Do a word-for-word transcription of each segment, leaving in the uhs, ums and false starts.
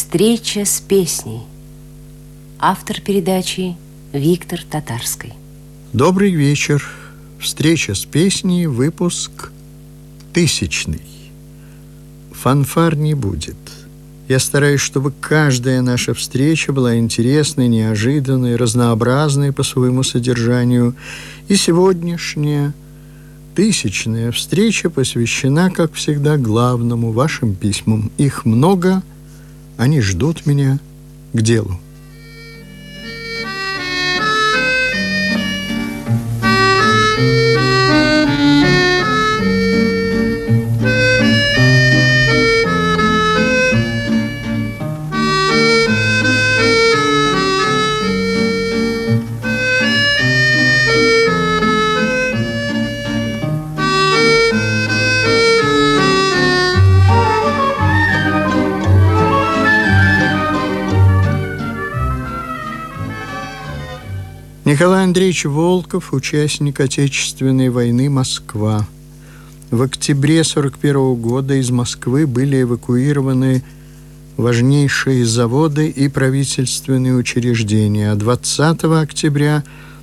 Встреча с песней. Автор передачи Виктор Татарский. Добрый вечер. Встреча с песней, выпуск тысячный. Фанфар не будет. Я стараюсь, чтобы каждая наша встреча была интересной, неожиданной, разнообразной по своему содержанию. И сегодняшняя тысячная встреча посвящена, как всегда, главному, вашим письмам. Их много, они ждут меня к делу. Николай Андреевич Волков, участник Отечественной войны, Москва. В октябре сорок первого года из Москвы были эвакуированы важнейшие заводы и правительственные учреждения, а двадцатого октября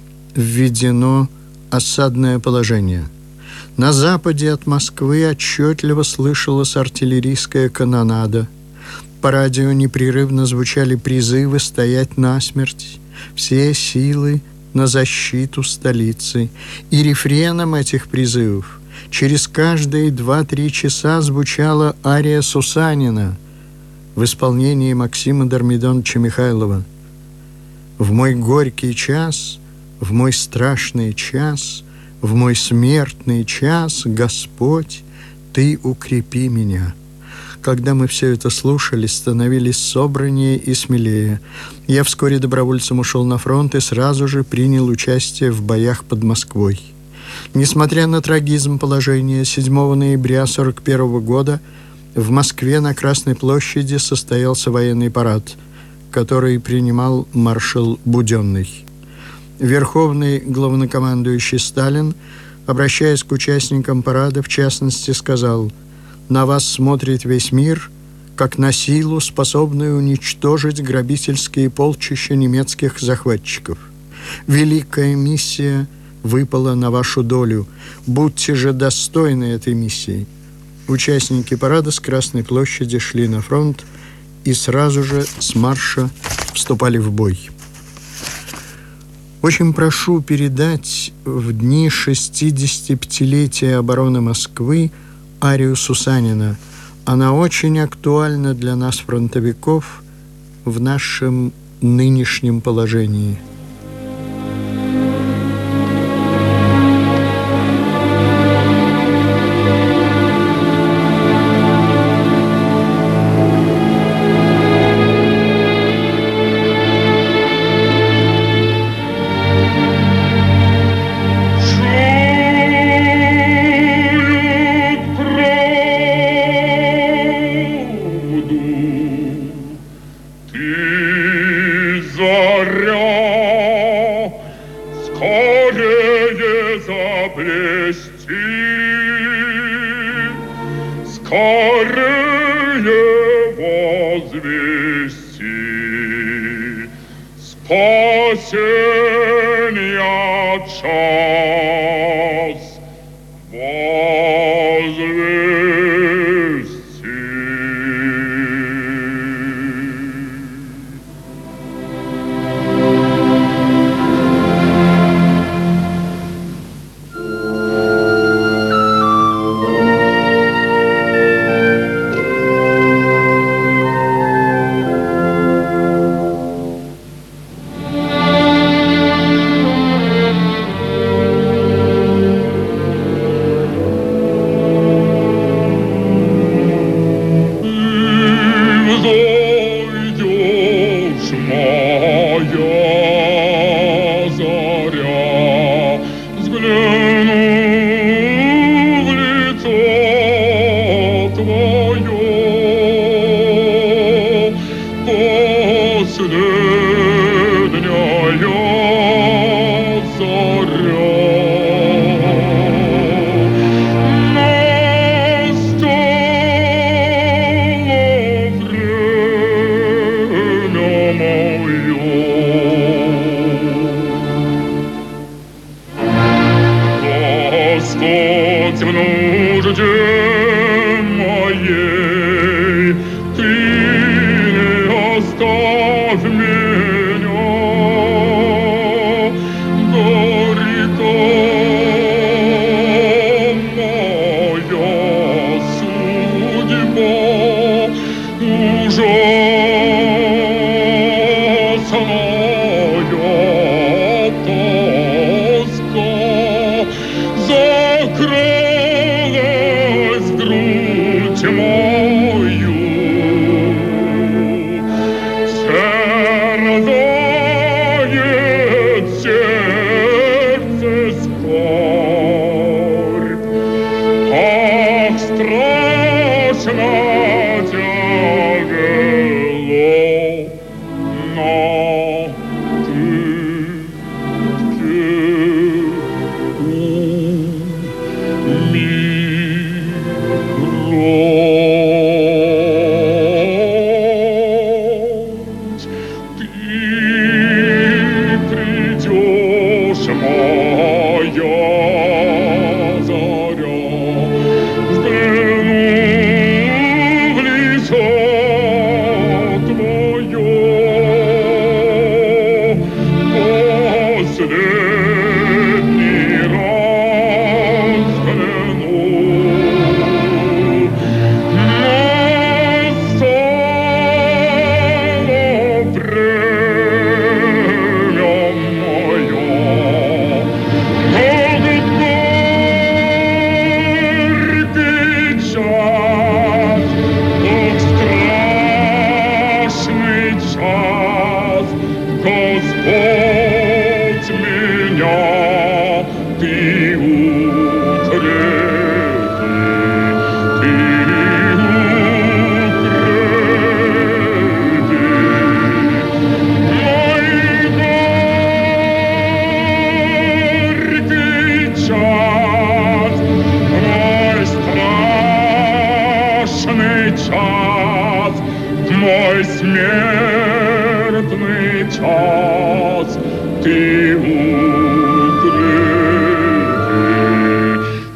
введено осадное положение. На западе от Москвы отчетливо слышалась артиллерийская канонада. По радио непрерывно звучали призывы стоять насмерть. Все силы на защиту столицы. И рефреном этих призывов через каждые два-три часа звучала ария Сусанина в исполнении Максима Дормидоновича Михайлова. «В мой горький час, в мой страшный час, в мой смертный час, Господь, Ты укрепи меня». Когда мы все это слушали, становились собраннее и смелее. Я вскоре добровольцем ушел на фронт и сразу же принял участие в боях под Москвой. Несмотря на трагизм положения, седьмого ноября сорок первого года в Москве на Красной площади состоялся военный парад, который принимал маршал Буденный. Верховный главнокомандующий Сталин, обращаясь к участникам парада, в частности, сказал: «На вас смотрит весь мир, как на силу, способную уничтожить грабительские полчища немецких захватчиков. Великая миссия выпала на вашу долю. Будьте же достойны этой миссии». Участники парада с Красной площади шли на фронт и сразу же с марша вступали в бой. Очень прошу передать в дни шестидесятипятилетия обороны Москвы арию Сусанина. Она очень актуальна для нас, фронтовиков, в нашем нынешнем положении. оставь меня, горько моя судьба, ужасная тоска закрылась грудь мою. Терзает сердце скорбь, ах, страшно тяжело на умирать. Ты придешь, моя заря, взгляну в лицо твое, последний раз взгляну. Настало время мое, этот горький час, ох, страшный час, Господь, меня Ты укрепи, Ты укрепи. Мой горький час, мой страшный час, мой смертный час, Ты укрепи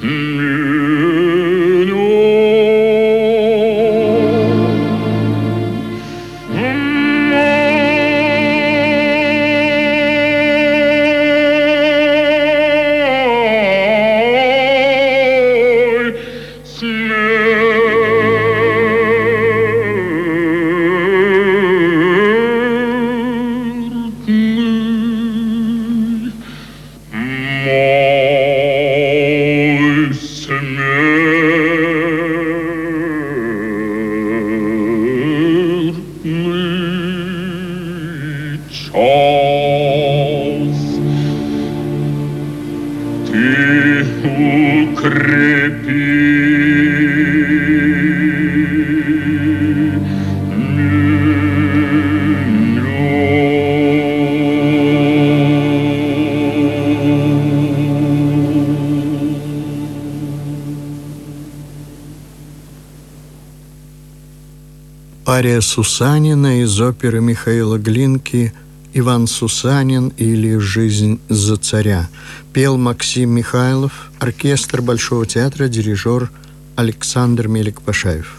Ария Сусанина из оперы Михаила Глинки «Иван Сусанин» или «Жизнь за царя». Пел Максим Михайлов, оркестр Большого театра, дирижер Александр Мелик-Пашаев.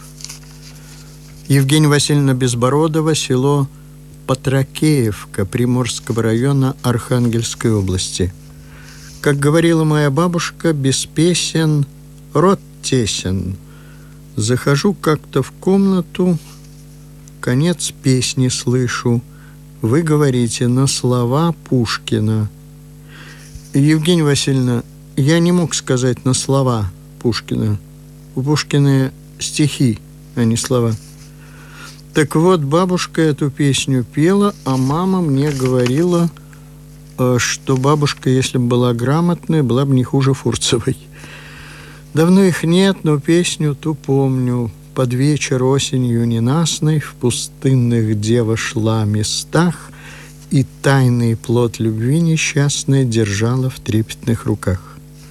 Евгения Васильевна Безбородова, село Патракеевка Приморского района Архангельской области. Как говорила моя бабушка, без песен рот тесен. Захожу как-то в комнату, конец песни слышу. Вы говорите на слова Пушкина. Евгения Васильевна, я не мог сказать на слова Пушкина. У Пушкина стихи, а не слова. Так вот, бабушка эту песню пела, а мама мне говорила, что бабушка, если бы была грамотная, была бы не хуже Фурцевой. Давно их нет, но песню ту помню. Под вечер осенью ненастной в пустынных дева шла местах и тайный плод любви несчастной держала в трепетных руках.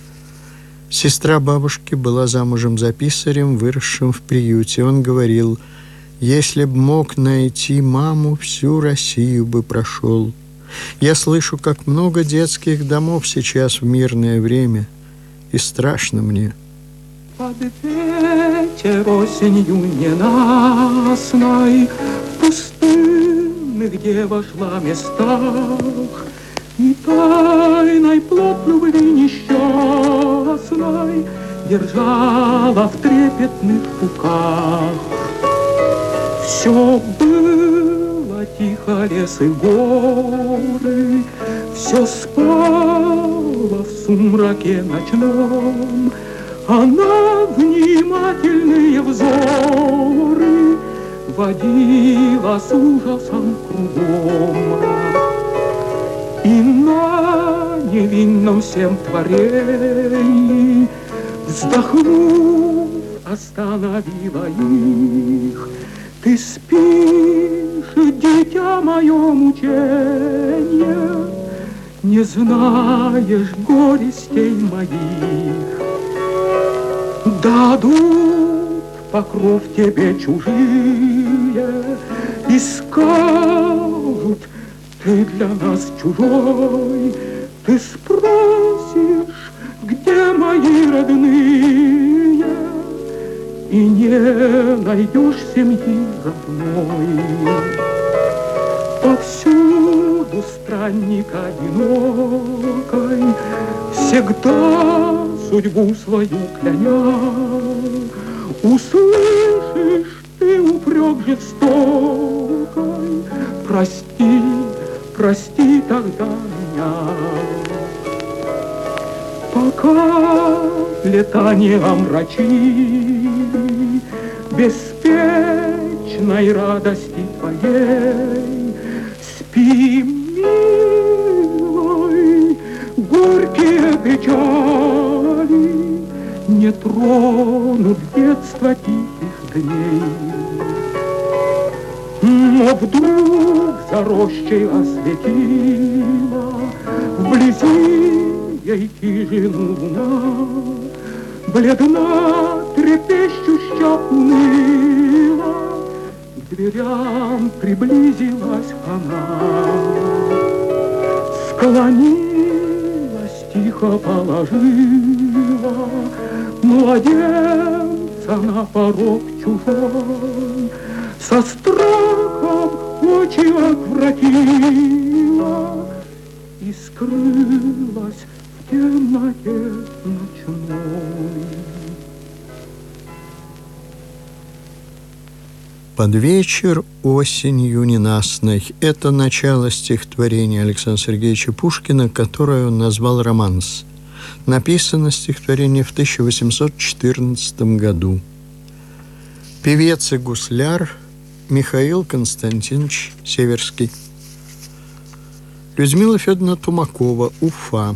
Сестра бабушки была замужем за писарем, выросшим в приюте. Он говорил: «Если б мог найти маму, всю Россию бы прошел. Я слышу, как много детских домов сейчас в мирное время, и страшно мне». Под ветер осенью ненастной, в пустынных девошла местах, и тайной плод любви несчастной держала в трепетных руках. Все было тихо, лес и горы, все спало в сумраке ночном. Она внимательные взоры водила с ужасом кругом. И на невинном всем творении, вздохнув, остановила их. Ты спишь, дитя мое мученье, не знаешь горестей моих. Дадут покров тебе чужие и скажут: ты для нас чужой. Ты спросишь, где мои родные, и не найдешь семьи родной. Повсюду странник одинокой, всегда судьбу свою кляня, услышишь ты упрек жестокой: прости, прости тогда меня. Пока лета не омрачили беспечной радости твоей, спи, милой, горькие печали не тронут детства тихих дней. Но вдруг за рощей осветила вблизи ей хижину луна, бледна, трепещуща, уныла, к дверям приблизилась она. Склонилась, тихо положила младенца на порог чужой, со страхом очи отвратила и скрылась в темноте ночной. «Под вечер осенью ненастной» — это начало стихотворения Александра Сергеевича Пушкина, которое он назвал «Романс». Написано стихотворение в тысяча восемьсот четырнадцатом году. Певец и гусляр Михаил Константинович Северский. Людмила Федоровна Тумакова, Уфа.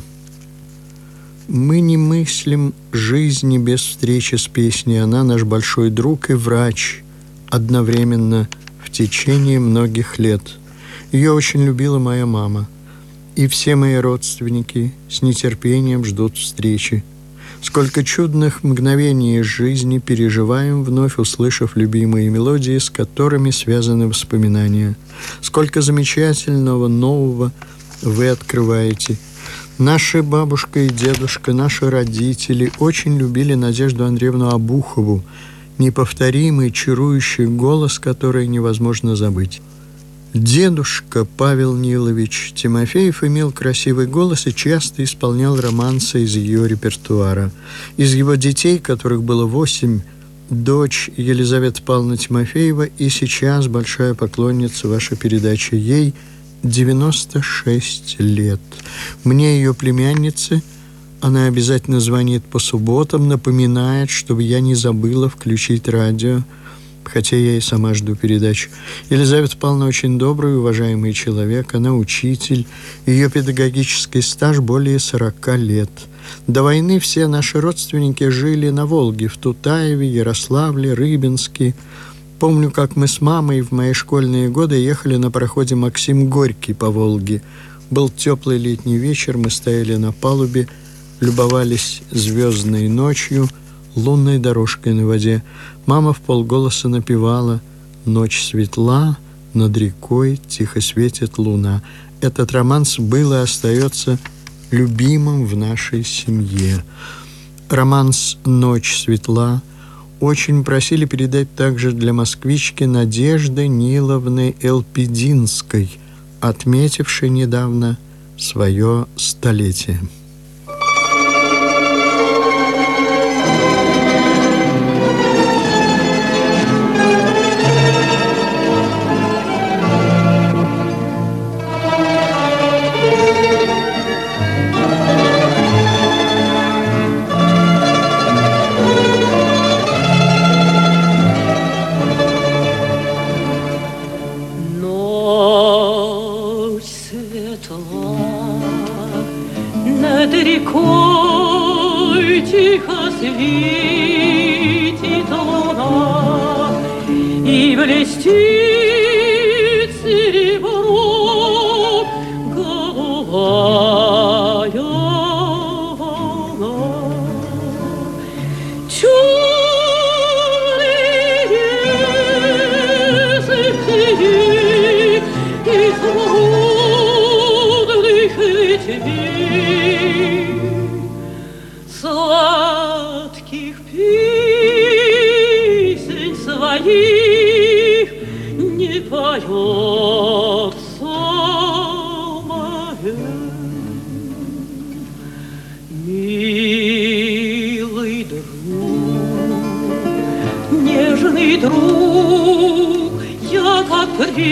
Мы не мыслим жизни без встречи с песней. Она наш большой друг и врач одновременно в течение многих лет. Ее очень любила моя мама. И все мои родственники с нетерпением ждут встречи. Сколько чудных мгновений из жизни переживаем, вновь услышав любимые мелодии, с которыми связаны воспоминания. Сколько замечательного, нового вы открываете. Наши бабушка и дедушка, наши родители очень любили Надежду Андреевну Обухову, неповторимый, чарующий голос, который невозможно забыть. Дедушка Павел Нилович Тимофеев имел красивый голос и часто исполнял романсы из ее репертуара. Из его детей, которых было восемь, дочь Елизавета Павловна Тимофеева, и сейчас большая поклонница вашей передачи. Ей девяносто шесть лет. Мне, ее племяннице, она обязательно звонит по субботам, напоминает, чтобы я не забыла включить радио, хотя я и сама жду передач. Елизавета Павловна очень добрый, уважаемый человек. Она учитель. Ее педагогический стаж более сорока лет. До войны все наши родственники жили на Волге, в Тутаеве, Ярославле, Рыбинске. Помню, как мы с мамой в мои школьные годы ехали на пароходе «Максим Горький» по Волге. Был теплый летний вечер, мы стояли на палубе, любовались звездной ночью, лунной дорожкой на воде. Мама вполголоса напевала: «Ночь светла, над рекой тихо светит луна». Этот романс был и остается любимым в нашей семье. романс «Ночь светла» очень просили передать также для москвички Надежды Ниловны Элпидинской, отметившей недавно свое столетие. Над рекой тихо светит луна, и блестит серебром голубая волна. Черные сети из лунных ветвей, сладких песен своих не поет Соловей. Милый друг, нежный друг, я как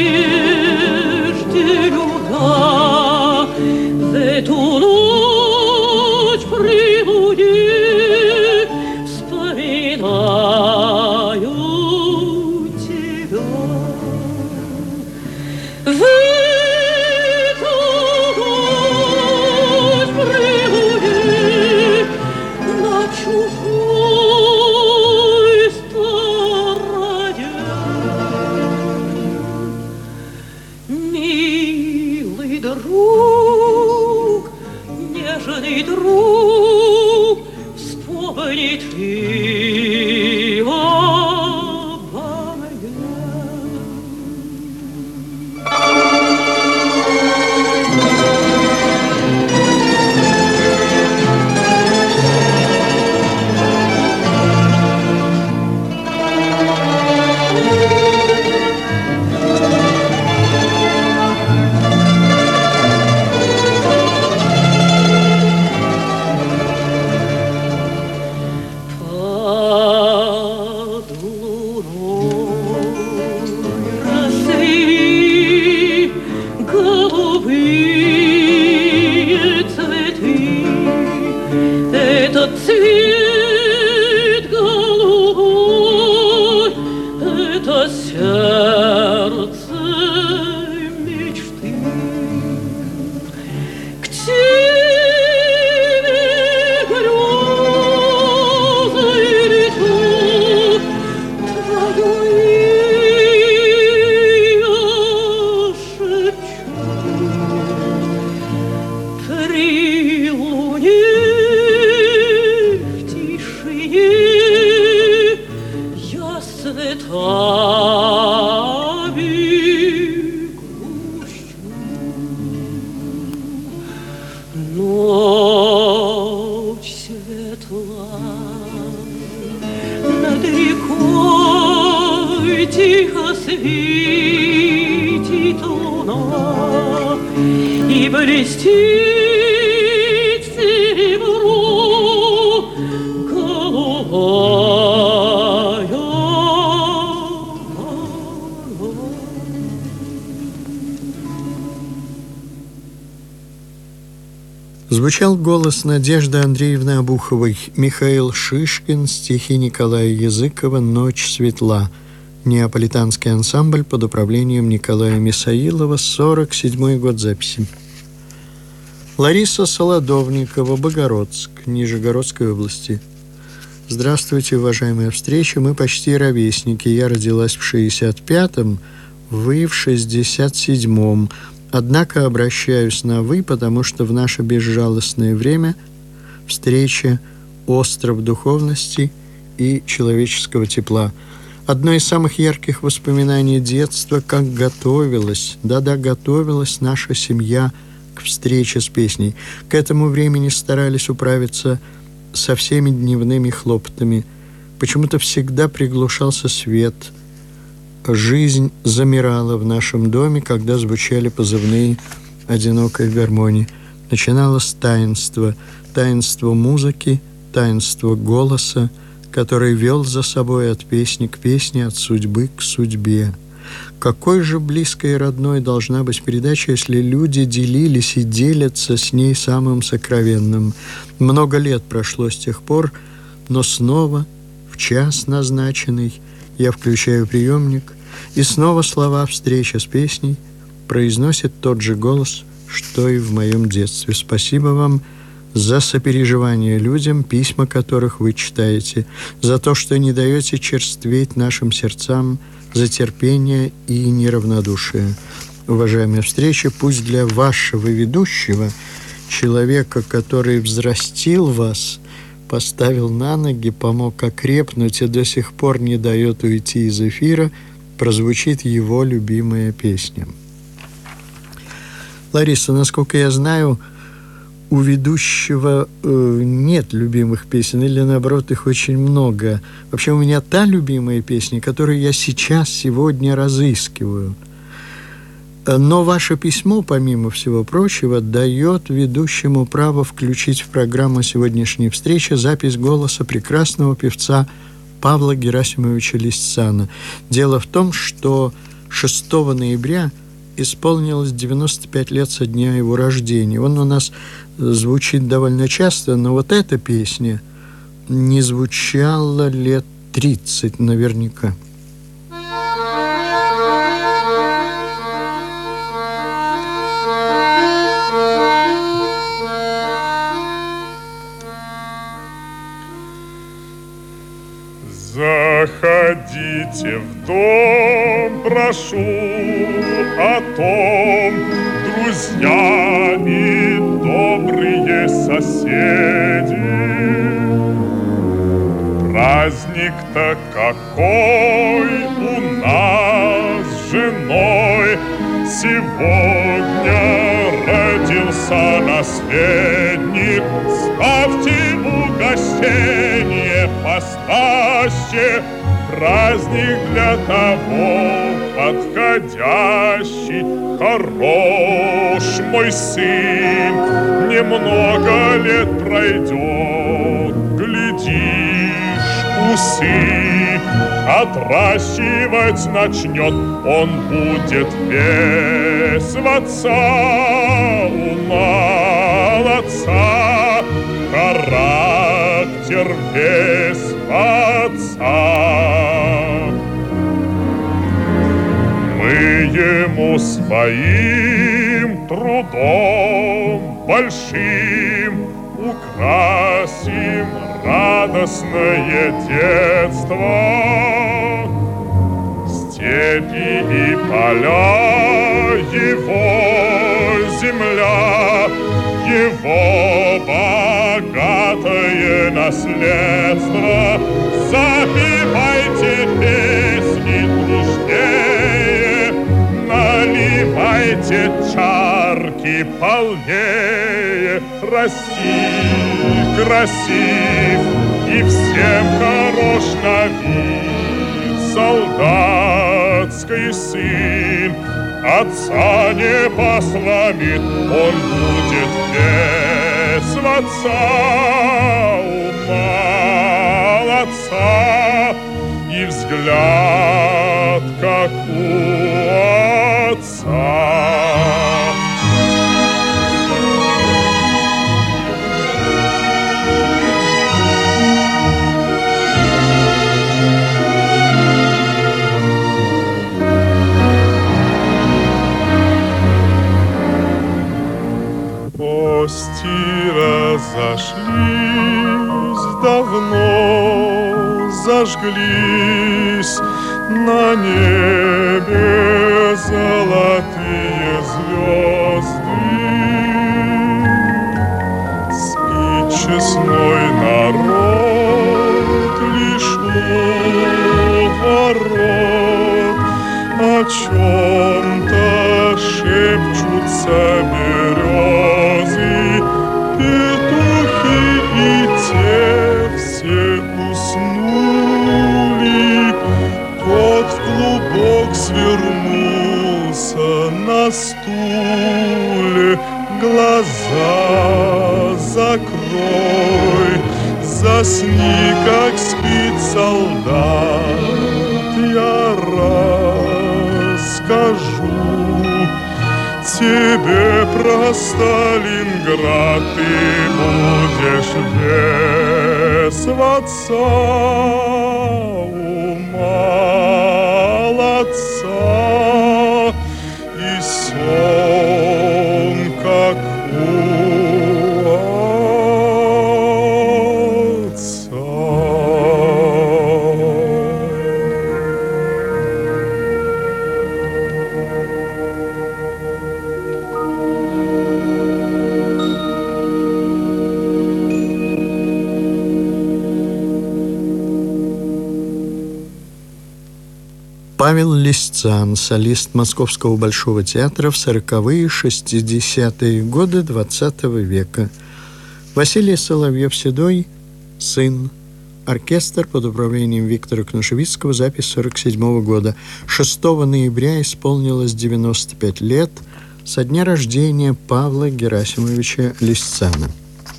прежде любя в эту ночь при луне вспоминаю тебя. В эту ночь при луне на чужой стороне. Милый друг, нежный друг, вспомни ты обо мне. Под луной росли голубые цветы. Этот цвет голубой, это сердце мечты. К тебе грезы летят, твое имя шепчу. При луне в тишине я цветами грущу. Ночь светла, над рекой тихо светит луна, и блестит серебро голубая волна. Звучал голос Надежды Андреевны Обуховой, Михаил Шишкин, стихи Николая Языкова «Ночь светла». Неаполитанский ансамбль под управлением Николая Мисаилова, сорок седьмой год записи. Лариса Солодовникова, Богородск, Нижегородской области. Здравствуйте, уважаемая встреча, мы почти ровесники. Я родилась в шестьдесят пятом, вы в шестьдесят седьмом. Однако обращаюсь на «вы», потому что в наше безжалостное время встреча – остров духовности и человеческого тепла. Одно из самых ярких воспоминаний детства, как готовилась, да-да, готовилась наша семья к встрече с песней. К этому времени старались управиться со всеми дневными хлопотами. Почему-то всегда приглушался свет. Жизнь замирала в нашем доме, когда звучали позывные одинокой гармонии. Начиналось таинство, таинство музыки, таинство голоса, который вел за собой от песни к песне, от судьбы к судьбе. Какой же близкой и родной должна быть передача, если люди делились и делятся с ней самым сокровенным. Много лет прошло с тех пор, но снова в час назначенный я включаю приемник, и снова слова «Встреча с песней» произносит тот же голос, что и в моем детстве. Спасибо вам за сопереживание людям, письма которых вы читаете, за то, что не даете черстветь нашим сердцам, за терпение и неравнодушие. Уважаемая встреча, пусть для вашего ведущего, человека, который взрастил вас, поставил на ноги, помог окрепнуть и до сих пор не дает уйти из эфира, прозвучит его любимая песня. Лариса, насколько я знаю, у ведущего э, нет любимых песен, или наоборот, их очень много. Вообще у меня та любимая песня, которую я сейчас, сегодня разыскиваю. Но ваше письмо, помимо всего прочего, дает ведущему право включить в программу сегодняшней встречи запись голоса прекрасного певца Павла Герасимовича Лисцана. Дело в том, что шестого ноября исполнилось девяносто пять лет со дня его рождения. Он у нас звучит довольно часто, но вот эта песня не звучала лет тридцать наверняка. Заходите в дом, прошу, о том, друзья и добрые соседи. Праздник-то какой у нас с женой, сегодня родился наследник. Ставьте угощение послаще, праздник для того подходящий. Хорош мой сын, немного лет пройдет, глядишь, усы отращивать начнет. Он будет весь в отца, у молодца, характер весь в отца. Мы ему своим трудом большим украсим радостное детство. Степи и поля его земля, его богатое наследство. Запевайте песни дружнее, наливайте чарки полнее. Расти красив и всем хорош на вид солдатский сын. Отца не посломит, он будет весь в отца, у молодца, и взгляд, как у отца. Гости разошлись давно, зажглись на небе золотые звезды. Спит честной народ лишь у ворот, о чем-то шепчутся березы, петухи и те. на стуле, глаза закрой, засни, как спит солдат. Я расскажу тебе про Сталинград, ты будешь вес в отца у молодца, и сон, как у отца. Павел Лисцан, солист Московского Большого театра в сороковые шестидесятые годы двадцатого века. Василий Соловьев-Седой, сын. Оркестр под управлением Виктора Кнушевицкого, запись сорок седьмого года. шестого ноября исполнилось девяносто пять лет со дня рождения Павла Герасимовича Лисцана.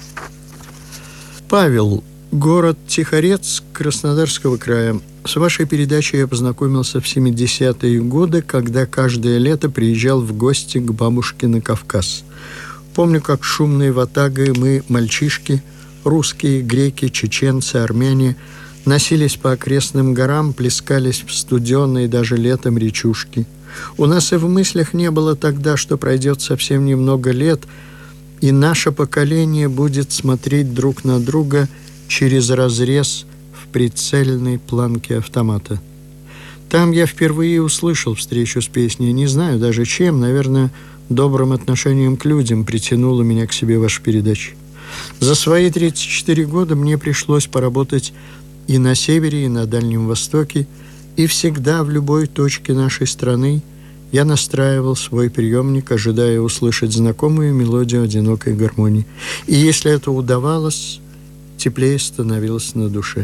Павел, город Тихорецк Краснодарского края. С вашей передачей я познакомился в семидесятые годы, когда каждое лето приезжал в гости к бабушке на Кавказ. Помню, как шумной ватагой мы, мальчишки, русские, греки, чеченцы, армяне, носились по окрестным горам, плескались в студеные даже летом речушки. У нас и в мыслях не было тогда, что пройдет совсем немного лет, и наше поколение будет смотреть друг на друга через разрез в прицельной планке автомата. Там я впервые услышал встречу с песней. Не знаю даже чем, наверное, добрым отношением к людям притянуло меня к себе ваша передача. За свои тридцать четыре года мне пришлось поработать и на севере, и на Дальнем Востоке, и всегда в любой точке нашей страны я настраивал свой приемник, ожидая услышать знакомую мелодию одинокой гармонии. И если это удавалось, теплее становилось на душе.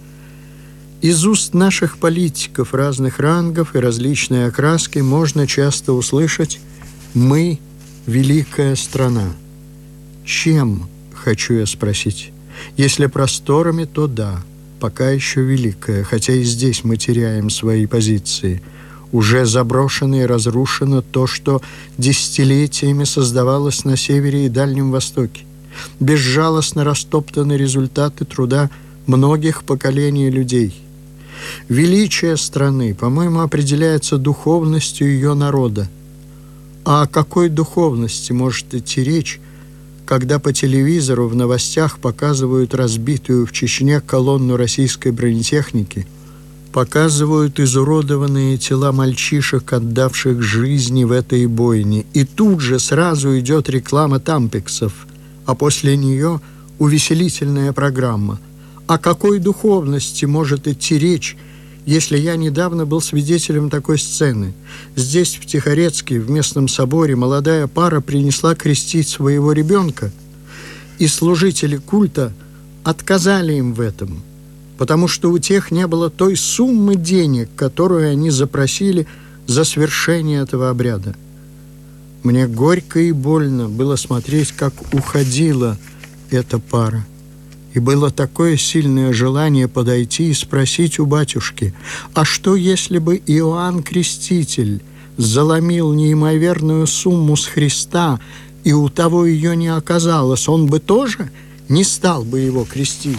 Из уст наших политиков разных рангов и различной окраски можно часто услышать «Мы – великая страна». Чем, хочу я спросить? Если просторами, то да, пока еще великая, хотя и здесь мы теряем свои позиции. Уже заброшено и разрушено то, что десятилетиями создавалось на севере и Дальнем Востоке. Безжалостно растоптаны результаты труда многих поколений людей. Величие страны, по-моему, определяется духовностью ее народа. А о какой духовности может идти речь, когда по телевизору в новостях показывают разбитую в Чечне колонну российской бронетехники, показывают изуродованные тела мальчишек, отдавших жизни в этой бойне, и тут же сразу идет реклама тампексов, а после нее увеселительная программа. О какой духовности может идти речь, если я недавно был свидетелем такой сцены? Здесь, в Тихорецке, в местном соборе, молодая пара принесла крестить своего ребенка, и служители культа отказали им в этом, потому что у тех не было той суммы денег, которую они запросили за свершение этого обряда. Мне горько и больно было смотреть, как уходила эта пара. И было такое сильное желание подойти и спросить у батюшки, а что, если бы Иоанн Креститель заломил неимоверную сумму с Христа, и у того ее не оказалось, он бы тоже не стал бы его крестить?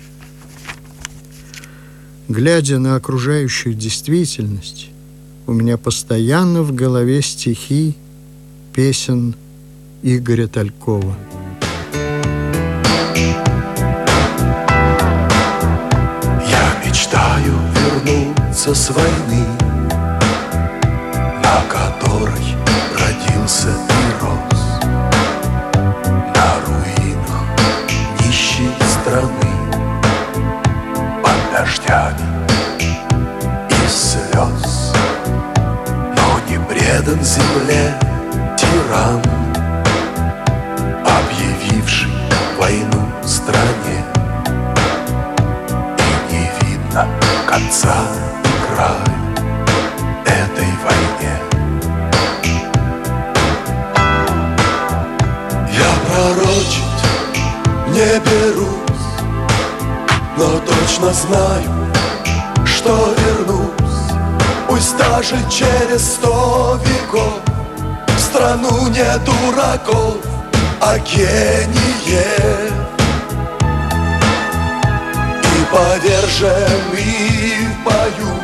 Глядя на окружающую действительность, у меня постоянно в голове стихи песен Игоря Талькова. Мечтаю вернуться с войны, на которой родился и рос, на руинах нищей страны, под дождями и слез. Но не предан земле тиран, объявивший войну стране. Конца и края этой войне. точно знаю, что вернусь, пусть даже через сто веков, в страну не дураков, а гениев. И поверженный в бою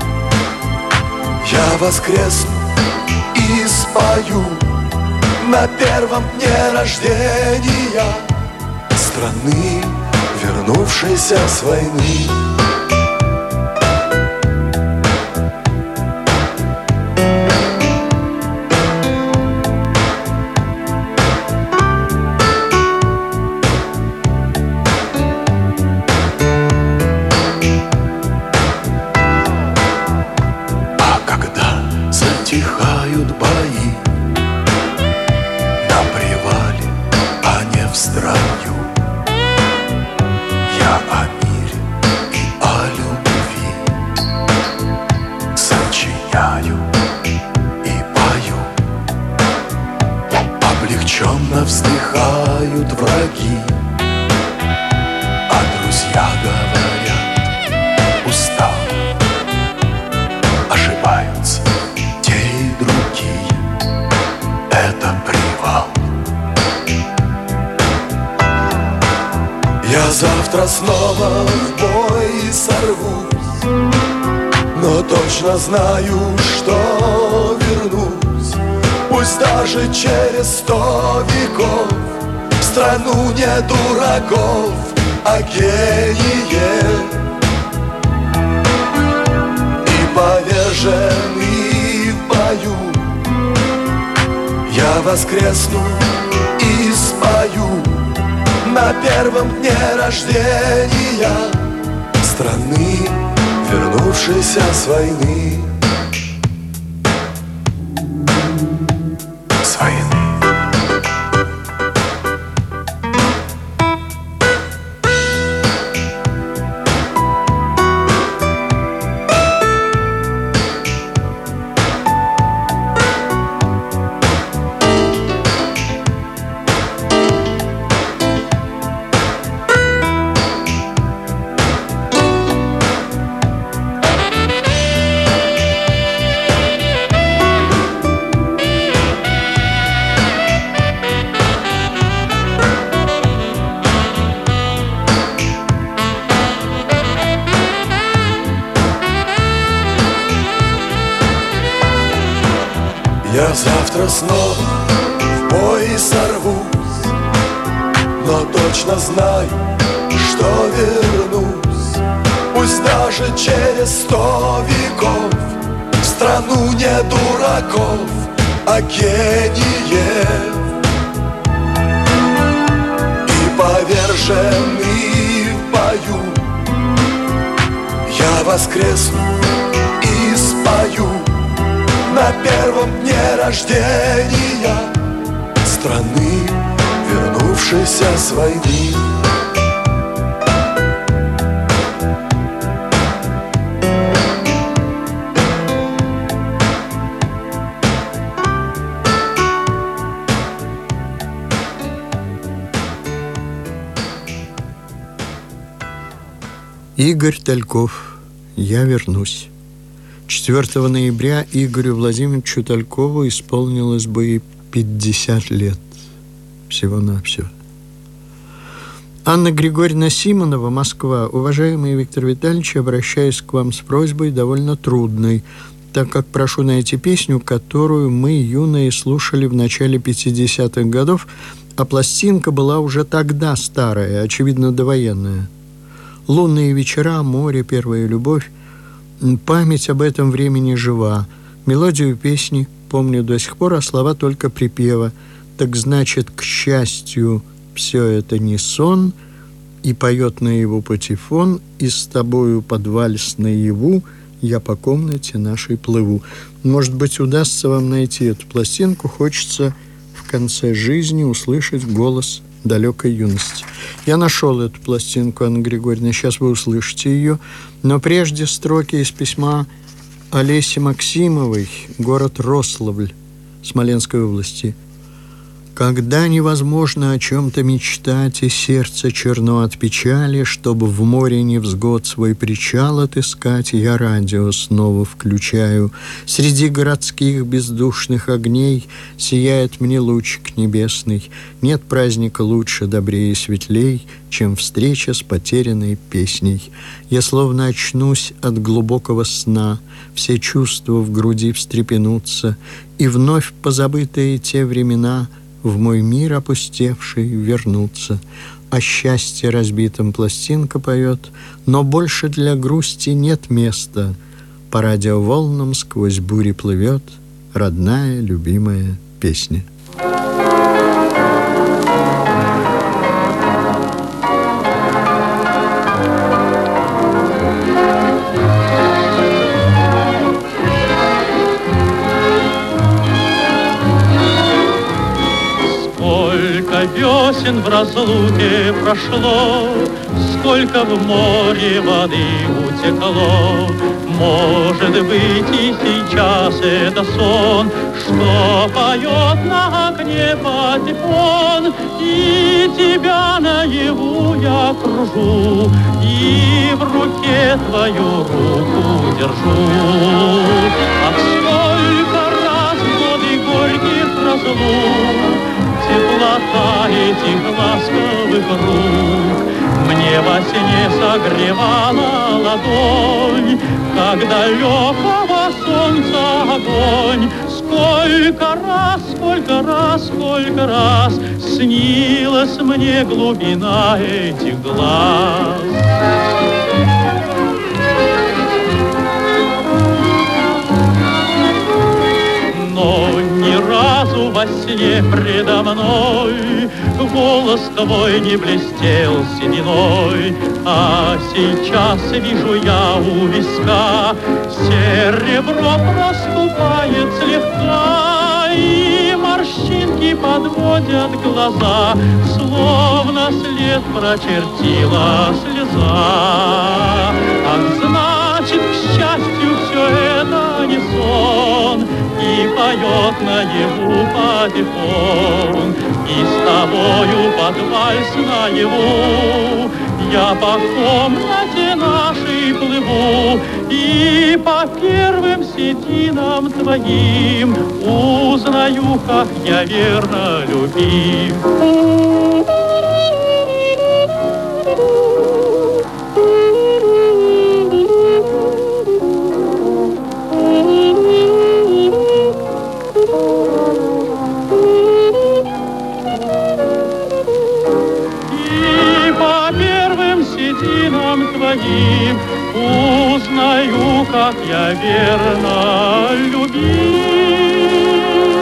я воскресну и спою на первом дне рождения страны, вернувшейся с войны. А когда затихают бои на привале, а не в строю, я о мире и о любви сочиняю и пою. Облегченно вздыхают враги, а друзья говорят: устал. Ошибаются те и другие, это привал. Я завтра снова в бой сорвусь, но точно знаю, что вернусь, пусть даже через сто веков, в страну не дураков, а гениев. И поверженный в бою я воскресну и спою на первом дне рождения страны, вернувшейся с войны. С войны. Я завтра снова в бой сорвусь, но точно знаю, что вернусь, пусть даже через сто веков, в страну не дураков, а гениев. И поверженный в бою я воскресну и спою на первом дне рождения страны, вернувшейся с войны. Игорь Тальков. Я вернусь. четвёртого ноября Игорю Владимировичу Талькову исполнилось бы пятьдесят лет. Всего-навсего. Анна Григорьевна Симонова, Москва. Уважаемый Виктор Витальевич, обращаюсь к вам с просьбой довольно трудной, так как прошу найти песню, которую мы, юные, слушали в начале пятидесятых годов, а пластинка была уже тогда старая, очевидно, довоенная. «Лунные вечера», «Море», «Первая любовь». Память об этом времени жива. Мелодию песни помню до сих пор, а слова только припева. Так значит, к счастью, все это не сон, и поет наяву патефон, и с тобою под вальс наяву я по комнате нашей плыву. Может быть, удастся вам найти эту пластинку. Хочется в конце жизни услышать голос далекой юности. Я нашел эту пластинку, Анна Григорьевна, сейчас вы услышите ее. Но прежде строки из письма Олеси Максимовой, город Рославль, Смоленской области. Когда невозможно о чем-то мечтать, и сердце черно от печали, чтобы в море невзгод свой причал отыскать, я радио снова включаю. Среди городских бездушных огней сияет мне лучик небесный. Нет праздника лучше, добрее и светлей, чем встреча с потерянной песней. Я словно очнусь от глубокого сна, все чувства в груди встрепенутся, и вновь позабытые те времена в мой мир опустевший вернуться. О счастье разбитом пластинка поет, но больше для грусти нет места. По радиоволнам сквозь бури плывет родная, любимая песня. Весен в разлуке прошло, сколько в море воды утекло. Может быть, и сейчас это сон, что поет на окне патефон. И тебя наяву я кружу, и в руке твою руку держу. Ах, сколько раз в годы горьких разлук теплота этих ласковых рук мне во сне согревала ладонь, как далекого солнца огонь. Сколько раз, сколько раз, сколько раз снилась мне глубина этих глаз. Но ни разу во сне предо мной голос твой не блестел сединой, а сейчас вижу я у виска серебро проступает слегка, и морщинки подводят глаза, словно след прочертила слеза. Ах, значит, к счастью, все это не сон, и поет наяву патефон. И с тобою под вальс наяву я по комнате нашей плыву, и по первым сединам твоим узнаю, как я верно любим. Твоим узнаю, как я верно любил.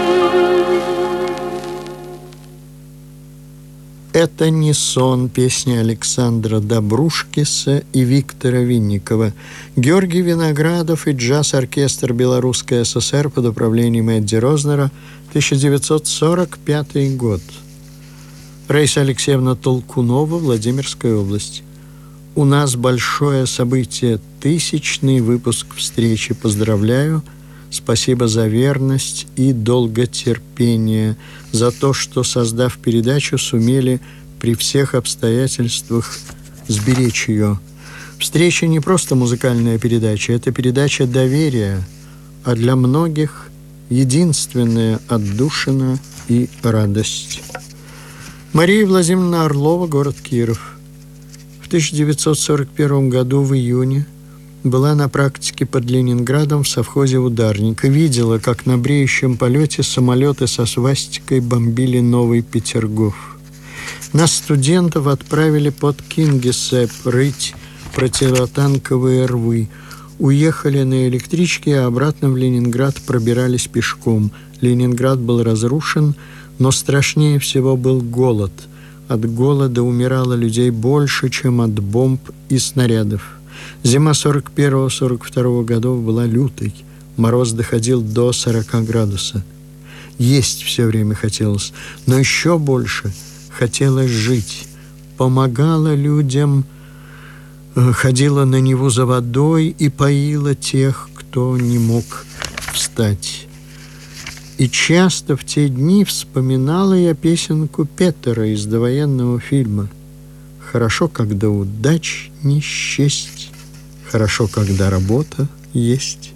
«Это не сон» — песня Александра Добрушкиса и Виктора Винникова. Георгий Виноградов и джаз-оркестр Белорусской ССР под управлением Эдди Рознера, тысяча девятьсот сорок пятый год. Раиса Алексеевна Толкунова, Владимирская область. У нас большое событие, тысячный выпуск встречи. Поздравляю. Спасибо за верность и долготерпение, за то, что, создав передачу, сумели при всех обстоятельствах сберечь ее. Встреча не просто музыкальная передача, это передача доверия, а для многих единственная отдушина и радость. Мария Владимировна Орлова, город Киров. В тысяча девятьсот сорок первом году в июне была на практике под Ленинградом в совхозе «Ударник» и видела, как на бреющем полете самолеты со свастикой бомбили Новый Петергоф. Нас, студентов, отправили под Кингисепп рыть противотанковые рвы. Уехали на электричке, а обратно в Ленинград пробирались пешком. Ленинград был разрушен, но страшнее всего был голод. От голода умирало людей больше, чем от бомб и снарядов. Зима сорок первого — сорок второго годов была лютой. Мороз доходил до сорока градусов. Есть все время хотелось, но еще больше хотелось жить. Помогала людям, ходила на Неву за водой и поила тех, кто не мог встать. И часто в те дни вспоминала я песенку Петера из довоенного фильма «Хорошо, когда удач не счесть, хорошо, когда работа есть».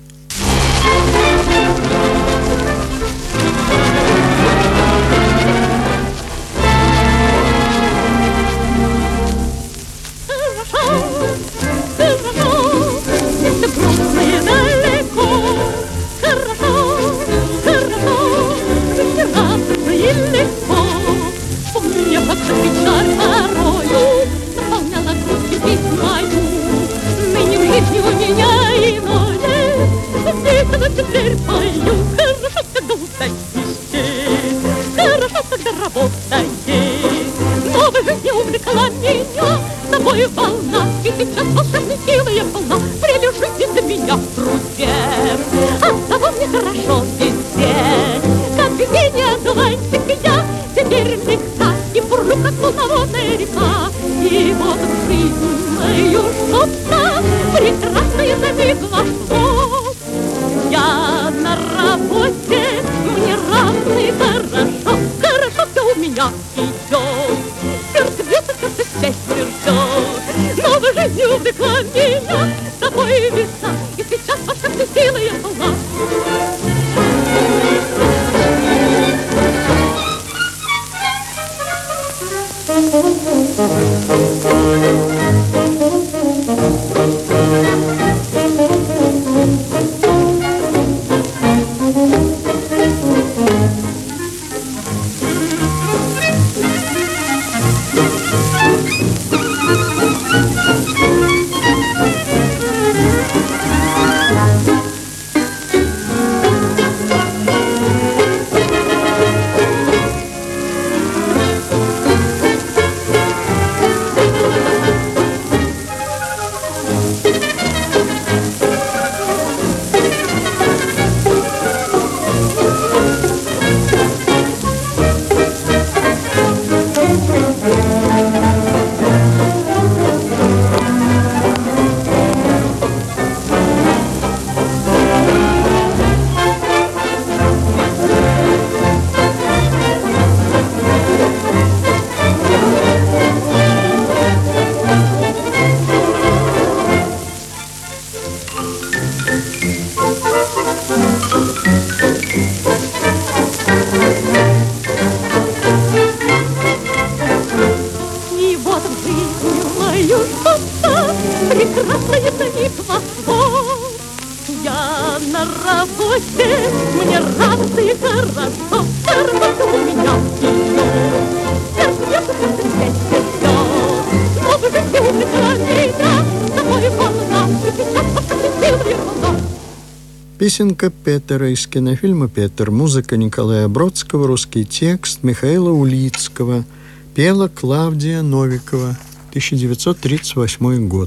Теперь пою, хорошо, когда удать вести, хорошо, когда работа есть. Новая жизнь не увлекла меня, с тобой волна, и сейчас волшебной силы я полна. Прилежите за меня в труде, оттого мне хорошо везде. Как везение одуванчик я, теперь легка, и бурлю, как полноводная река. И вот в жизнь мою что-то прекрасное за миг вошло. Я на работе, мне равно и хорошо, хорошо все у меня идет. Сердце бьется, сердце счастье ждет. Новой жизнью увлекла меня, с тобой весна, и сейчас волшебной силы я полна. Прекрасная за них вошло. Я на работе, мне радостно и хорошо. Работа у меня идет. Сердце бьется, сердце счастье ждет. Новой жизни увлекла меня, с тобой волна, и сейчас волшебной силы я полна. Песенка Петера из кинофильма «Петр». Музыка Николая Бродского, русский текст Михаила Улицкого. Пела Клавдия Новикова. тысяча девятьсот тридцать восьмой год.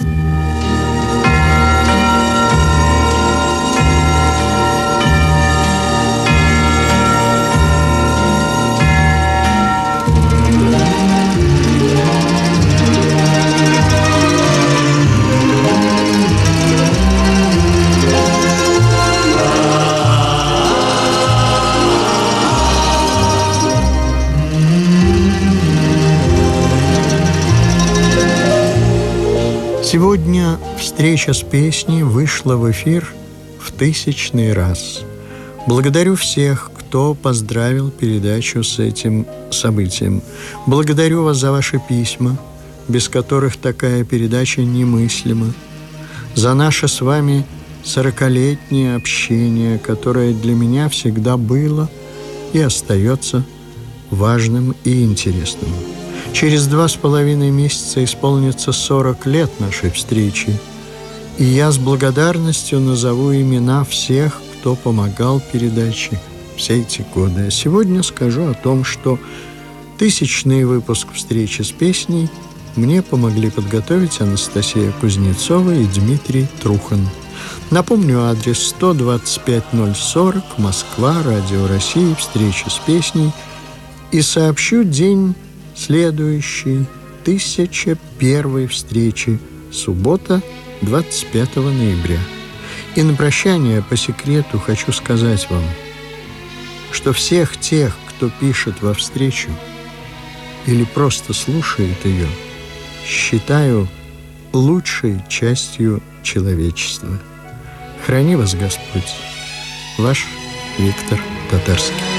Сегодня встреча с песней вышла в эфир в тысячный раз. Благодарю всех, кто поздравил передачу с этим событием. Благодарю вас за ваши письма, без которых такая передача немыслима. За наше с вами сорокалетнее общение, которое для меня всегда было и остается важным и интересным. Через два с половиной месяца исполнится сорок лет нашей встречи, и я с благодарностью назову имена всех, кто помогал передаче все эти годы. А сегодня скажу о том, что тысячный выпуск встречи с песней мне помогли подготовить Анастасия Кузнецова и Дмитрий Трухан. Напомню адрес: сто двадцать пять ноль сорок, Москва, Радио России, встреча с песней, и сообщу день следующей, тысяча первой встречи, суббота, двадцать пятого ноября. И на прощание по секрету хочу сказать вам: что всех тех, кто пишет во встречу или просто слушает ее, считаю лучшей частью человечества. Храни вас Господь. Ваш Виктор Татарский.